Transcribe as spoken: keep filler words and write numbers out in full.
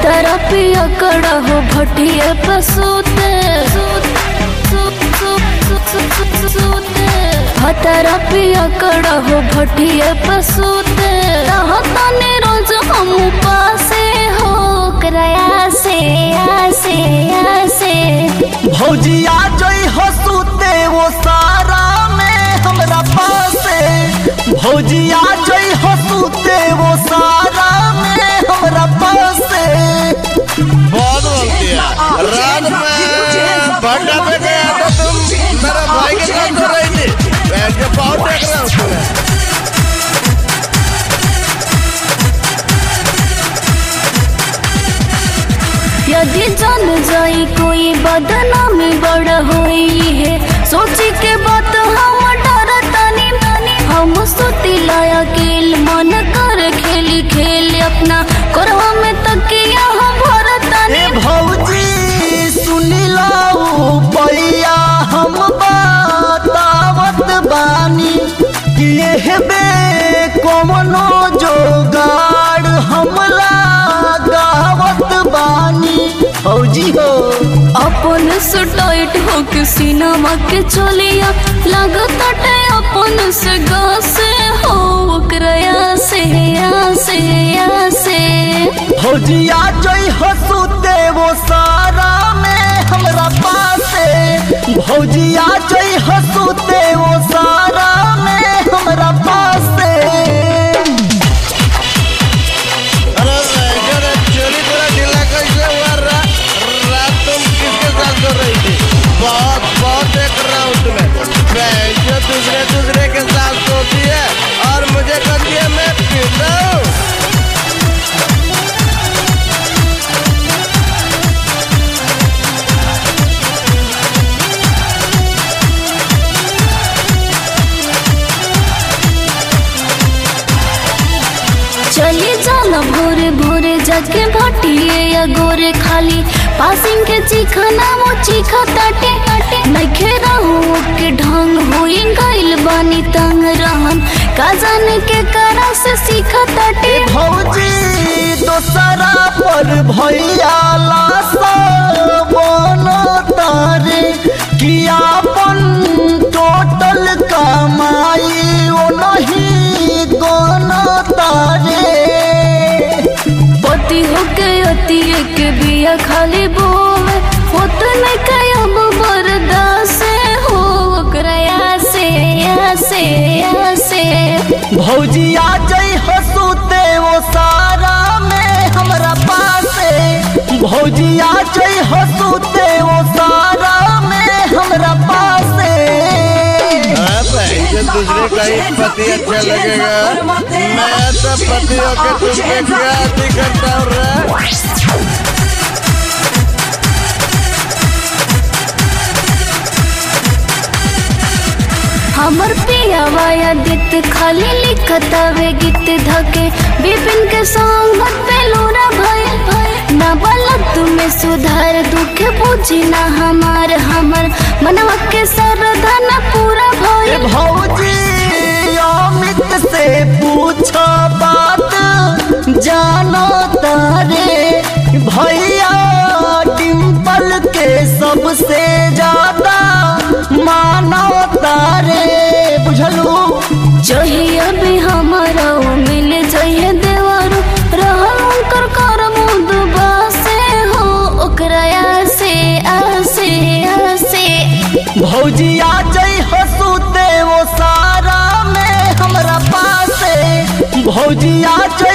भतरा पिया कड़ा हो भटिए पसूते भतरा पिया कड़ा हो भटिए पसूते रहतने रोज हम पासे हो कराया से आसे आसे भौजिया जई हसूते वो सारा में हमरा पासे भौजिया जई हसूते वो सारा में हमरा पासे बहुत बोलती है रात में भट्टा पे गया तो तुम मेरे भाई के साथ तो रही थी बैठ के पाँव देख रहा हूँ तुम्हें यदि जान जाई कोई बदनामी बड़ा हुई है सोची के बात हम डरतनी हम सुती लाया केल मन कर खेली खेल अपना करवा में तकिया हम भरतनी भौजी सुनी लाऊ पैया हम बतावत बानी कि हेबे कोनो जोगाड़ हमला गावत बानी भौजी हो अपन से टाइट हो के सीनामा के चलिया लगता अपन से गासे हो करया से आसे आसे भौजिया जई हसूते वो सारा में हमरा पासे भौजिया जई हसूते वो सारा में हमरा पासे अरे जरा चोरी तेरा ढीला कैसे हुआ रात रात तुम किसके साथ कर रही थी बहुत बहुत देख रहा हूँ तुम्हें जो दूसरे दूसरे के साथ सोती है और मुझे कहती है मैं पीता हूँ चली जाला भोरे भोरे जाके भटिए या गोरे खाली पासिंग के चिखाना वो चिखा ताटे ताटे नखे रहूं के ढंग होई गइल बानी तंग रहन का जाने के करा से सीखा ताटे भौजी दोसरा पर भैया लासा बनो तारे कि अपन टोटल कमाई ओ नहीं गोनो तारे पति हो के अति के बिया खाली बोवे होत नहीं कयब बर्दाश्त हो करया से आसे आसे भौजिया जई हसूते वो सारा में हमरा पासे भौजिया जई हसूते वो सारा में हमरा पासे दूसरे का ही पति अच्छा लगेगा मैं तो पति होकर तुमसे क्या अति करता हूँ हमर पिया वाया दित खाली लिखतावे गीत धके विपिन के संगत पे लोरा भय ना बलत में सुधार दुख पूछी ना हमार हमर मनवा के सरधा ना पूरा भय भौजी अमित से पूछो बात जानो तारे भैया डिम्पल के सबसे ज्यादा मानो तारे बुझलू चाहिए भी हमारा मिल जाइए देवारू रहम कर कर मुद बासे हो ओकरा से आसे आसे भौजिया जई हसूते वो सारा में हमरा पासे भौजिया जई